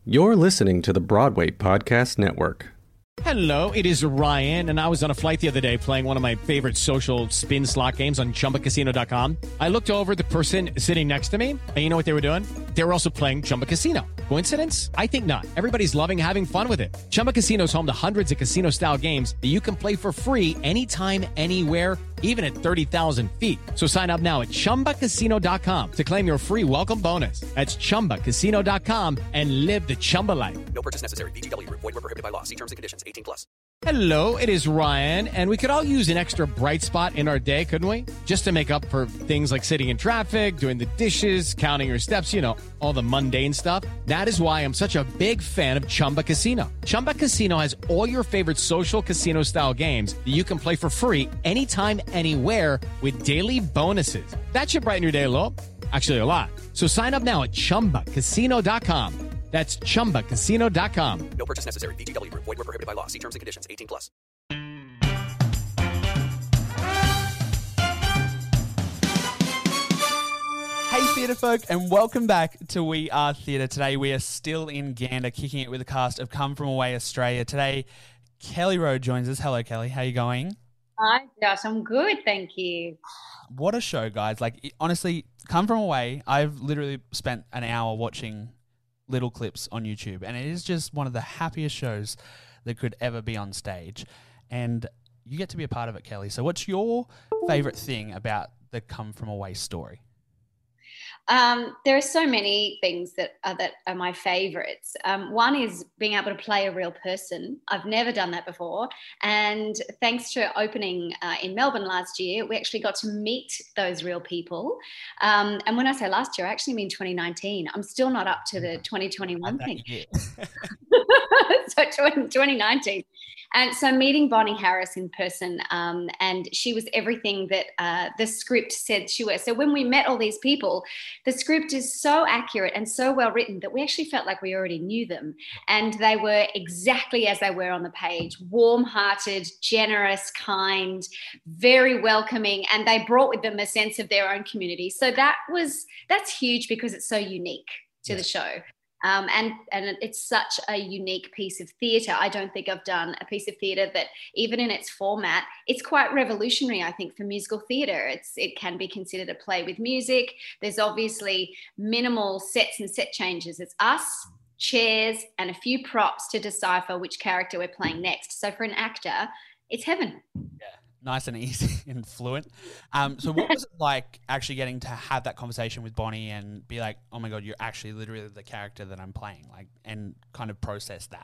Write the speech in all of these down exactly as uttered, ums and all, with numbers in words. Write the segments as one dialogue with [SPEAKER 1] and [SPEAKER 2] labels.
[SPEAKER 1] You're listening to the Broadway Podcast Network.
[SPEAKER 2] Hello, it is Ryan, and I was on a flight the other day playing one of my favorite social spin slot games on Chumba Casino dot com. I looked over at the person sitting next to me, and you know what they were doing? They were also playing Chumba Casino. Coincidence? I think not. Everybody's loving having fun with it. Chumba Casino is home to hundreds of casino-style games that you can play for free anytime, anywhere, even at thirty thousand feet. So sign up now at Chumba Casino dot com to claim your free welcome bonus. That's Chumba Casino dot com and live the Chumba life.
[SPEAKER 3] No purchase necessary. V G W. Void where prohibited by law. See terms and conditions. eighteen plus.
[SPEAKER 2] Hello, it is Ryan, and we could all use an extra bright spot in our day, couldn't we? Just to make up for things like sitting in traffic, doing the dishes, counting your steps, you know, all the mundane stuff. That is why I'm such a big fan of Chumba Casino. Chumba Casino has all your favorite social casino-style games that you can play for free anytime, anywhere with daily bonuses. That should brighten your day a little. Actually, a lot. So sign up now at Chumba Casino dot com. That's Chumba Casino dot com.
[SPEAKER 3] No purchase necessary. V G W. Void where prohibited by law. See terms and conditions. eighteen plus.
[SPEAKER 4] Hey theatre folk, and welcome back to We Are Theatre. Today we are still in Gander, kicking it with the cast of Come From Away Australia. Today, Kelly Rowe joins us. Hello, Kelly. How are you going?
[SPEAKER 5] Hi, Josh. I'm good, thank you.
[SPEAKER 4] What a show, guys. Like, it- honestly, Come From Away, I've literally spent an hour watching little clips on YouTube, and it is just one of the happiest shows that could ever be on stage. And you get to be a part of it, Kelly. So what's your favourite thing about the Come From Away story?
[SPEAKER 5] Um, there are so many things that are, that are my favourites. Um, one is being able to play a real person. I've never done that before. And thanks to opening uh, in Melbourne last year, we actually got to meet those real people. Um, and when I say last year, I actually mean twenty nineteen. I'm still not up to the twenty twenty-one thing. So twenty nineteen. And so meeting Bonnie Harris in person, um, and she was everything that uh, the script said she was. So when we met all these people, the script is so accurate and so well written that we actually felt like we already knew them. And they were exactly as they were on the page, warm-hearted, generous, kind, very welcoming, and they brought with them a sense of their own community. So that was, that's huge because it's so unique to yeah. the show. Um, and, and it's such a unique piece of theatre. I don't think I've done a piece of theatre that, even in its format, it's quite revolutionary, I think, for musical theatre. It's It can be considered a play with music. There's obviously minimal sets and set changes. It's us, chairs, and a few props to decipher which character we're playing next. So for an actor, it's heaven.
[SPEAKER 4] Yeah. Nice and easy and fluent. Um, so what was it like actually getting to have that conversation with Bonnie and be like, oh my God, you're actually literally the character that I'm playing, like, and kind of process that?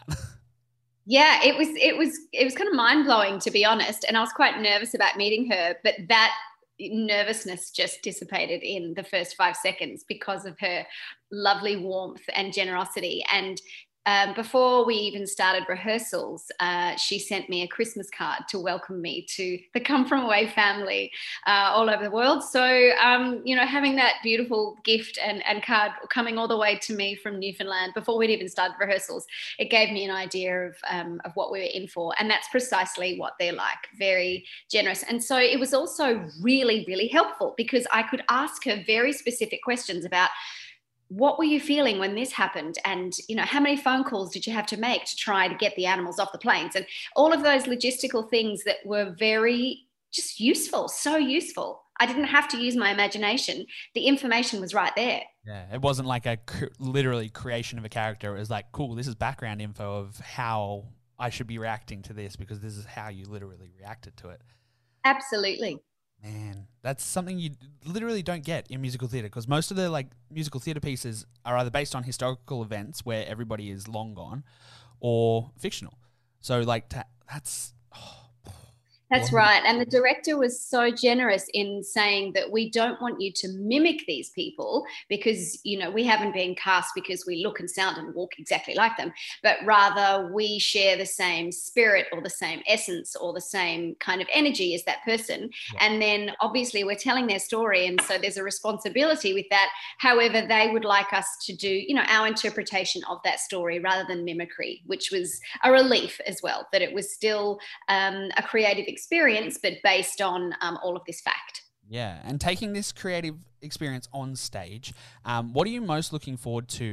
[SPEAKER 5] Yeah, it was, it was, it was kind of mind blowing, to be honest. And I was quite nervous about meeting her, but that nervousness just dissipated in the first five seconds because of her lovely warmth and generosity. And Um, before we even started rehearsals, uh, she sent me a Christmas card to welcome me to the Come From Away family uh, all over the world. So, um, you know, having that beautiful gift and, and card coming all the way to me from Newfoundland before we'd even started rehearsals, it gave me an idea of, um, of what we were in for. And that's precisely what they're like, very generous. And so it was also really, really helpful because I could ask her very specific questions about, what were you feeling when this happened? And, you know, how many phone calls did you have to make to try to get the animals off the planes? And all of those logistical things that were very just useful, so useful. I didn't have to use my imagination. The information was right there.
[SPEAKER 4] Yeah, it wasn't like a cr- literally creation of a character. It was like, cool, this is background info of how I should be reacting to this because this is how you literally reacted to it.
[SPEAKER 5] Absolutely.
[SPEAKER 4] Man, that's something you literally don't get in musical theatre because most of the like musical theatre pieces are either based on historical events where everybody is long gone or fictional. So like to, that's... Oh,
[SPEAKER 5] That's right. And the director was so generous in saying that we don't want you to mimic these people because, you know, we haven't been cast because we look and sound and walk exactly like them, but rather we share the same spirit or the same essence or the same kind of energy as that person. Yeah. And then obviously we're telling their story. And so there's a responsibility with that. However, they would like us to do, you know, our interpretation of that story rather than mimicry, which was a relief as well, that it was still um, a creative experience, but based on um, all of this fact.
[SPEAKER 4] Yeah, and taking this creative experience on stage, um, what are you most looking forward to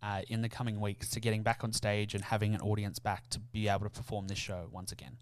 [SPEAKER 4] uh, in the coming weeks to getting back on stage and having an audience back to be able to perform this show once again?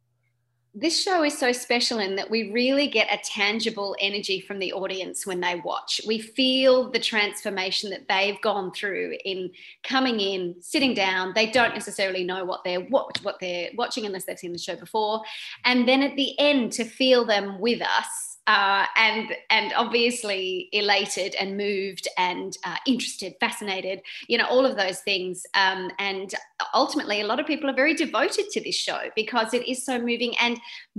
[SPEAKER 5] This show is so special in that we really get a tangible energy from the audience when they watch. We feel the transformation that they've gone through in coming in, sitting down. They don't necessarily know what they're what, what they're watching unless they've seen the show before. And then at the end, to feel them with us, Uh, and and obviously elated and moved and uh, interested, fascinated, you know, all of those things. Um, and ultimately, a lot of people are very devoted to this show because it is so moving, and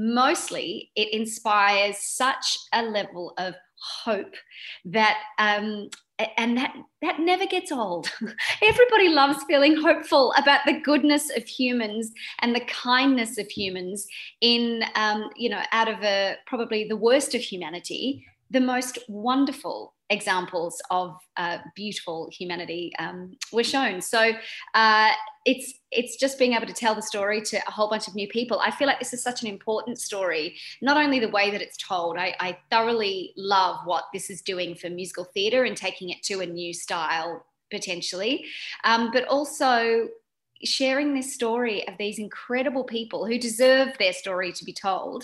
[SPEAKER 5] mostly it inspires such a level of hope that um, and that that never gets old. Everybody loves feeling hopeful about the goodness of humans and the kindness of humans in, um, you know, out of a, probably the worst of humanity, the most wonderful examples of uh, beautiful humanity um, were shown. So uh, it's it's just being able to tell the story to a whole bunch of new people. I feel like this is such an important story, not only the way that it's told. I, I thoroughly love what this is doing for musical theatre and taking it to a new style potentially, um, but also sharing this story of these incredible people who deserve their story to be told,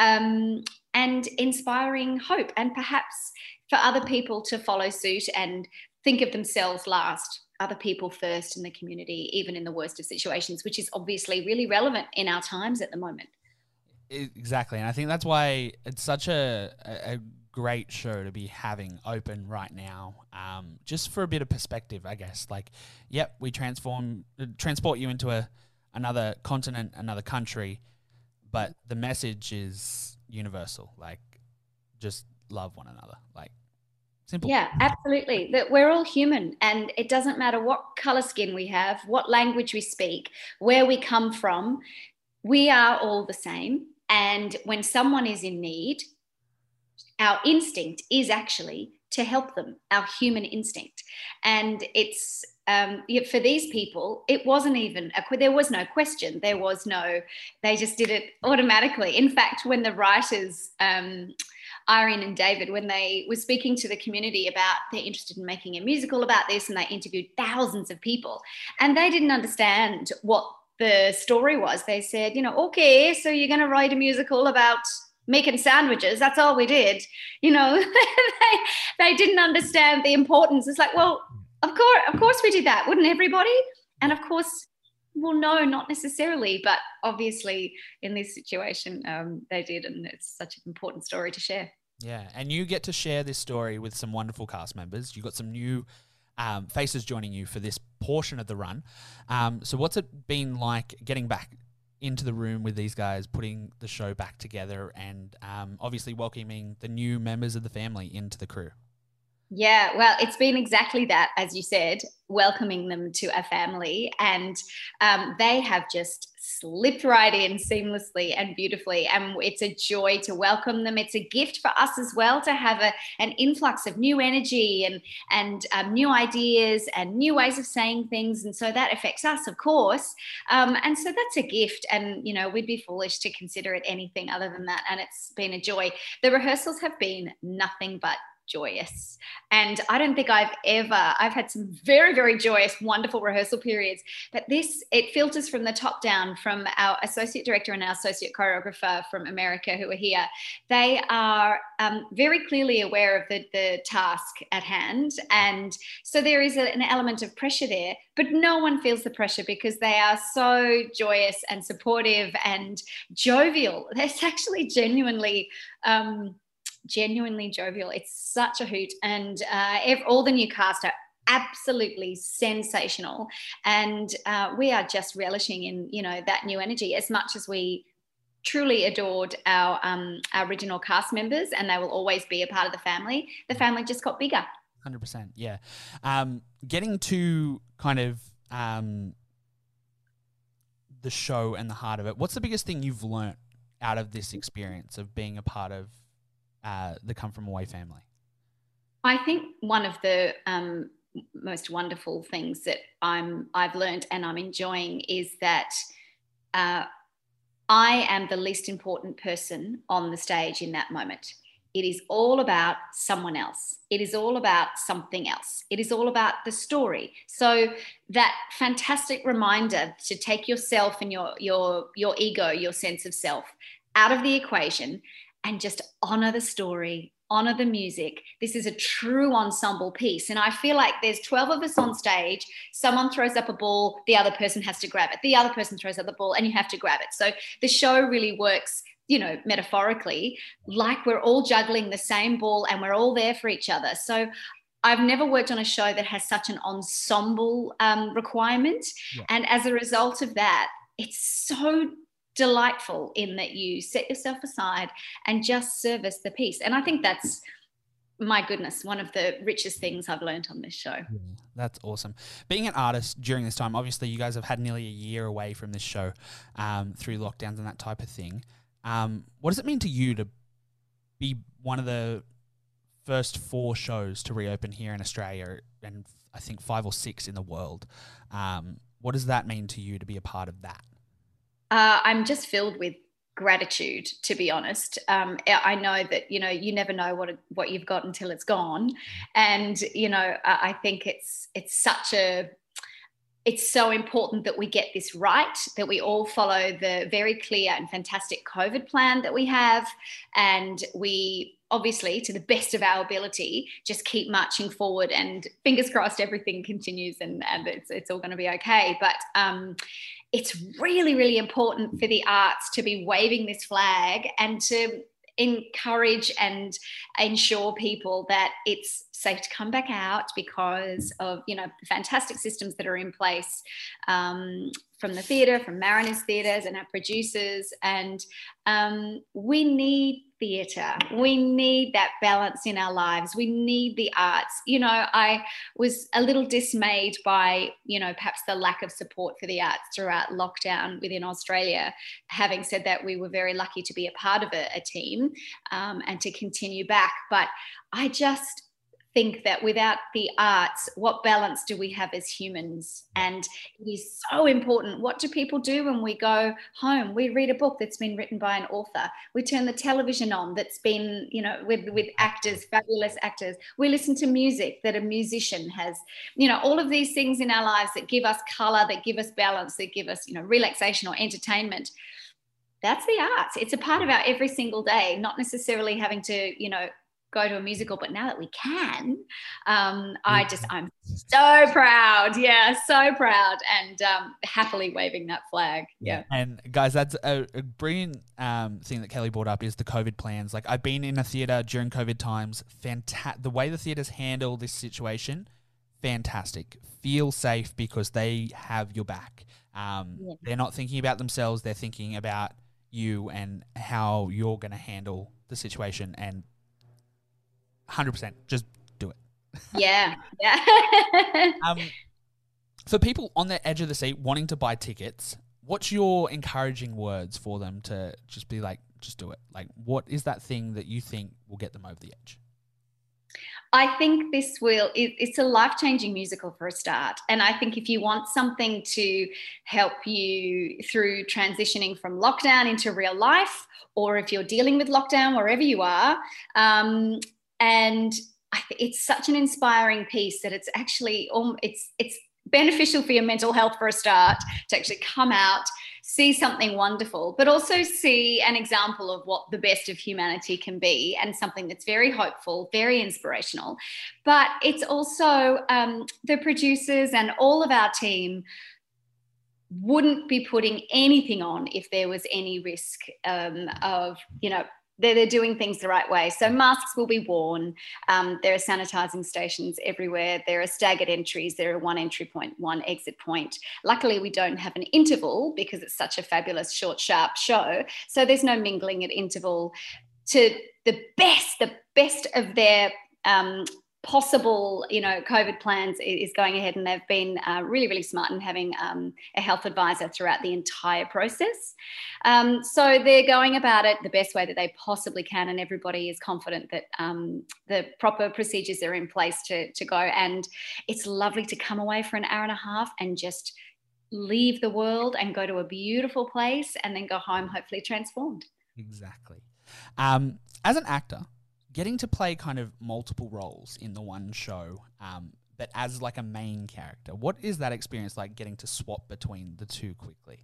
[SPEAKER 5] um, and inspiring hope and perhaps for other people to follow suit and think of themselves last, other people first in the community, even in the worst of situations, which is obviously really relevant in our times at the moment.
[SPEAKER 4] Exactly. And I think that's why it's such a, a great show to be having open right now. Um, just for a bit of perspective, I guess. Like, yep, we transform, transport you into a another continent, another country, but the message is universal. Like, just love one another. Like, simple.
[SPEAKER 5] Yeah, absolutely. That we're all human, and it doesn't matter what color skin we have, what language we speak, where we come from. We are all the same. And when someone is in need, our instinct is actually to help them, our human instinct. And it's um, for these people, it wasn't even, a, there was no question. There was no, they just did it automatically. In fact, when the writers, um, Irene and David, when they were speaking to the community about they're interested in making a musical about this, and they interviewed thousands of people, and they didn't understand what the story was. They said, you know, okay, so you're going to write a musical about making sandwiches. That's all we did. You know, they, they didn't understand the importance. It's like, well, of course, of course we did that. Wouldn't everybody? And of course, well, no, not necessarily, but obviously in this situation, um, they did. And it's such an important story to share.
[SPEAKER 4] Yeah. And you get to share this story with some wonderful cast members. You've got some new um, faces joining you for this portion of the run. Um, so what's it been like getting back into the room with these guys, putting the show back together, and um, obviously welcoming the new members of the family into the crew?
[SPEAKER 5] Yeah, well, it's been exactly that, as you said, welcoming them to a family, and um, they have just slipped right in seamlessly and beautifully, and it's a joy to welcome them. It's a gift for us as well to have a, an influx of new energy and, and um, new ideas and new ways of saying things, and so that affects us, of course, um, and so that's a gift, and, you know, we'd be foolish to consider it anything other than that, and it's been a joy. The rehearsals have been nothing but joyous. And I don't think I've ever, I've had some very, very joyous, wonderful rehearsal periods, but this, it filters from the top down, from our associate director and our associate choreographer from America who are here. They are um, very clearly aware of the, the task at hand. And so there is a, an element of pressure there, but no one feels the pressure because they are so joyous and supportive and jovial. That's actually genuinely, um, genuinely jovial. It's such a hoot, and uh, ev- all the new cast are absolutely sensational, and uh, we are just relishing in, you know, that new energy as much as we truly adored our um, our original cast members, and they will always be a part of the family. The family just got bigger. one
[SPEAKER 4] hundred percent, yeah. Um, getting to kind of um, the show and the heart of it, what's the biggest thing you've learnt out of this experience of being a part of Uh, the Come From Away family?
[SPEAKER 5] I think one of the um, most wonderful things that I'm I've learned and I'm enjoying is that uh, I am the least important person on the stage in that moment. It is all about someone else. It is all about something else. It is all about the story. So that fantastic reminder to take yourself and your, your, your ego, your sense of self out of the equation and just honor the story, honor the music. This is a true ensemble piece. And I feel like there's twelve of us on stage. Someone throws up a ball, the other person has to grab it. The other person throws up the ball and you have to grab it. So the show really works, you know, metaphorically, like we're all juggling the same ball and we're all there for each other. So I've never worked on a show that has such an ensemble um, requirement. Yeah. And as a result of that, it's so delightful in that you set yourself aside and just service the piece. And I think that's, my goodness, one of the richest things I've learned on this show.
[SPEAKER 4] Yeah, that's awesome. Being an artist during this time, obviously you guys have had nearly a year away from this show um, through lockdowns and that type of thing. Um, what does it mean to you to be one of the first four shows to reopen here in Australia and I think five or six in the world? Um, what does that mean to you to be a part of that?
[SPEAKER 5] Uh, I'm just filled with gratitude, to be honest. Um, I know that, you know, you never know what what you've got until it's gone. And, you know, I think it's it's such a It's so important that we get this right, that we all follow the very clear and fantastic COVID plan that we have. And we obviously, to the best of our ability, just keep marching forward and fingers crossed everything continues and, and it's, it's all going to be okay. But um, it's really, really important for the arts to be waving this flag and to encourage and ensure people that it's safe to come back out because of, you know, the fantastic systems that are in place um, from the theatre, from Mariners Theatres and our producers. And um, we need theatre. We need that balance in our lives. We need the arts. You know, I was a little dismayed by, you know, perhaps the lack of support for the arts throughout lockdown within Australia. Having said that, we were very lucky to be a part of a, a team um, and to continue back. But I just think that without the arts, what balance do we have as humans? And it is so important. What do people do when we go home? We read a book that's been written by an author. We turn the television on that's been, you know, with, with actors, fabulous actors. We listen to music that a musician has, you know, all of these things in our lives that give us color, that give us balance, that give us, you know, relaxation or entertainment. That's the arts. It's a part of our every single day, not necessarily having to, you know, go to a musical, but now that we can, um, I just, I'm so proud. Yeah, so proud and um, happily waving that flag. Yeah.
[SPEAKER 4] And guys, that's a, a brilliant um, thing that Kelly brought up is the COVID plans. Like I've been in a theatre during COVID times. Fantastic. The way the theatres handle this situation, fantastic. Feel safe because they have your back. Um, yeah. They're not thinking about themselves. They're thinking about you and how you're going to handle the situation, and one hundred percent just do it.
[SPEAKER 5] Yeah. Yeah.
[SPEAKER 4] um, for people on the edge of the seat wanting to buy tickets, what's your encouraging words for them to just be like, just do it? Like, what is that thing that you think will get them over the edge?
[SPEAKER 5] I think this will, it, it's a life-changing musical for a start. And I think if you want something to help you through transitioning from lockdown into real life, or if you're dealing with lockdown wherever you are, um, and I th- it's such an inspiring piece that it's actually, um, it's it's beneficial for your mental health for a start to actually come out, see something wonderful, but also see an example of what the best of humanity can be, and something that's very hopeful, very inspirational. But it's also um, the producers and all of our team wouldn't be putting anything on if there was any risk um, of, you know, They're, they're doing things the right way. So masks will be worn. Um, there are sanitizing stations everywhere. There are staggered entries. There are one entry point, one exit point. Luckily, we don't have an interval because it's such a fabulous, short, sharp show. So there's no mingling at interval. To the best, the best of their um, possible, you know, COVID plans is going ahead, and they've been uh, really, really smart in having um, a health advisor throughout the entire process. Um, so they're going about it the best way that they possibly can, and everybody is confident that um, the proper procedures are in place to, to go. And it's lovely to come away for an hour and a half and just leave the world and go to a beautiful place and then go home, hopefully transformed.
[SPEAKER 4] Exactly. Um, as an actor, getting to play kind of multiple roles in the one show, um, but as like a main character, what is that experience like, getting to swap between the two quickly?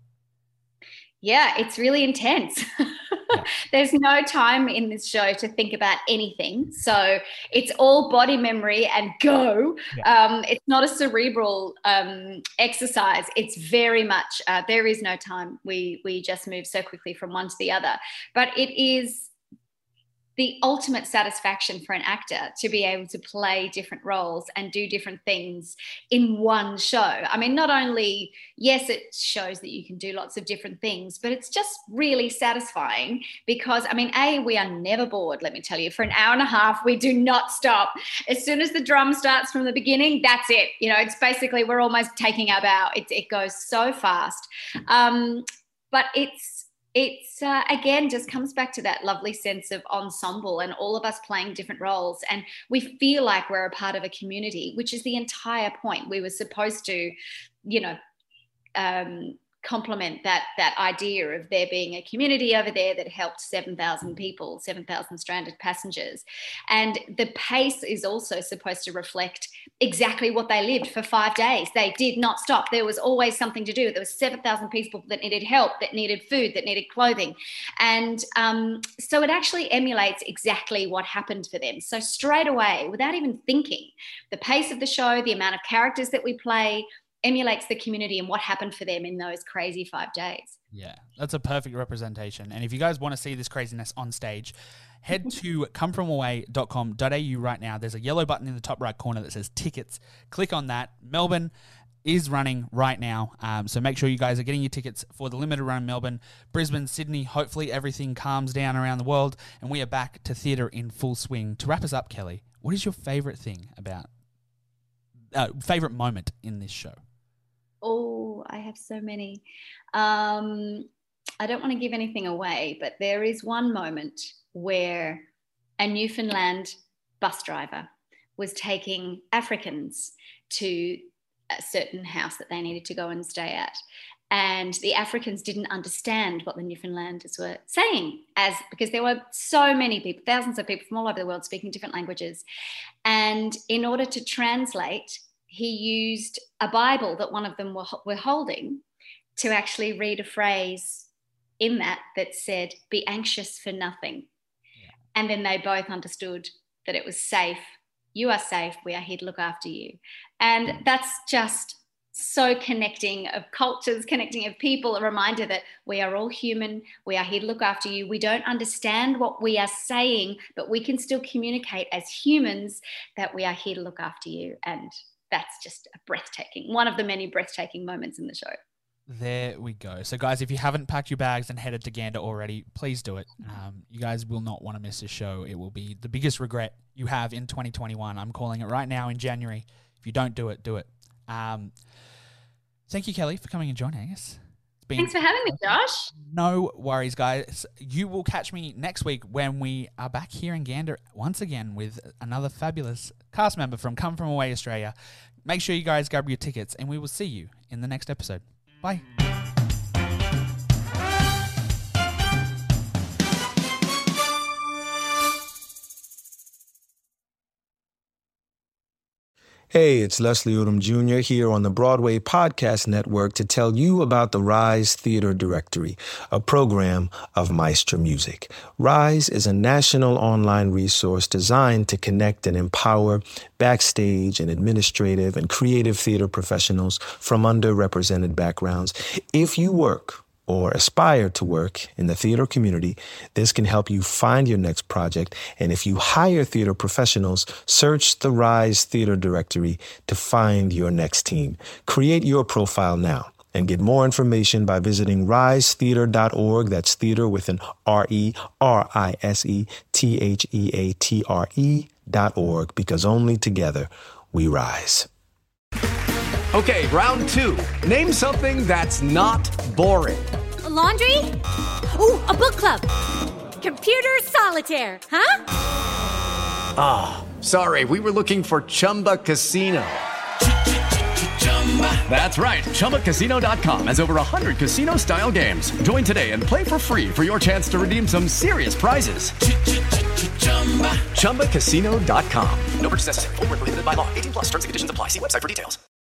[SPEAKER 5] Yeah, it's really intense. Yeah. There's no time in this show to think about anything. So it's all body memory and go. Yeah. Um, it's not a cerebral um, exercise. It's very much, uh, there is no time. We, we just move so quickly from one to the other. But it is the ultimate satisfaction for an actor to be able to play different roles and do different things in one show. I mean, not only, yes, it shows that you can do lots of different things, but it's just really satisfying because, I mean, A, we are never bored, let me tell you. For an hour and a half, we do not stop. As soon as the drum starts from the beginning, that's it. You know, it's basically, we're almost taking our bow. It, it goes so fast. Um, but it's, It's, uh, again, just comes back to that lovely sense of ensemble and all of us playing different roles. And we feel like we're a part of a community, which is the entire point. We were supposed to, you know, um, complement that that idea of there being a community over there that helped seven thousand people, seven thousand stranded passengers. And the pace is also supposed to reflect exactly what they lived for five days. They did not stop. There was always something to do. There was seven thousand people that needed help, that needed food, that needed clothing. And um, so it actually emulates exactly what happened for them. So straight away, without even thinking, the pace of the show, the amount of characters that we play, emulates the community and what happened for them in those crazy five days.
[SPEAKER 4] Yeah, that's a perfect representation. And if you guys want to see this craziness on stage, head to come from away dot com dot a u right now. There's a yellow button in the top right corner that says tickets. Click on that. Melbourne is running right now, um, so make sure you guys are getting your tickets for the limited run in Melbourne. Brisbane, Sydney, hopefully everything calms down around the world and we are back to theatre in full swing. To wrap us up, Kelly, what is your favourite thing about, uh, favourite moment in this show?
[SPEAKER 5] Oh, I have so many. Um, I don't want to give anything away, but there is one moment where a Newfoundland bus driver was taking Africans to a certain house that they needed to go and stay at. And the Africans didn't understand what the Newfoundlanders were saying, as because there were so many people, thousands of people from all over the world speaking different languages. And in order to translate, he used a Bible that one of them were, were holding to actually read a phrase in that that said, "Be anxious for nothing." Yeah. And then they both understood that it was safe. You are safe. We are here to look after you. And that's just so connecting of cultures, connecting of people, a reminder that we are all human. We are here to look after you. We don't understand what we are saying, but we can still communicate as humans that we are here to look after you. And that's just a breathtaking, one of the many breathtaking moments in the show.
[SPEAKER 4] There we go. So, guys, if you haven't packed your bags and headed to Gander already, please do it. Um, you guys will not want to miss this show. It will be the biggest regret you have in twenty twenty-one. I'm calling it right now in January. If you don't do it, do it. Um, thank you, Kelly, for coming and joining us. It's been
[SPEAKER 5] Thanks for having me, Josh.
[SPEAKER 4] No worries, guys. You will catch me next week when we are back here in Gander once again with another fabulous cast member from Come From Away Australia. Make sure you guys grab your tickets, and we will see you in the next episode. Bye.
[SPEAKER 6] Hey, it's Leslie Odom Junior here on the Broadway Podcast Network to tell you about the Rise Theater Directory, a program of Maestro Music. Rise is a national online resource designed to connect and empower backstage and administrative and creative theater professionals from underrepresented backgrounds. If you work or aspire to work in the theater community, this can help you find your next project. And if you hire theater professionals, search the Rise Theater Directory to find your next team. Create your profile now and get more information by visiting rise theater dot org. That's theater with an R E, R I S E T H E A T R E dot org, because only together we rise.
[SPEAKER 7] Okay, round two. Name something that's not boring.
[SPEAKER 8] A laundry? Ooh, a book club. Computer solitaire, huh?
[SPEAKER 7] Ah, oh, sorry, we were looking for Chumba Casino. That's right, Chumba Casino dot com has over one hundred casino-style games. Join today and play for free for your chance to redeem some serious prizes. Chumba Casino dot com. No purchase necessary. Void where prohibited by law. eighteen plus terms and conditions apply. See website for details.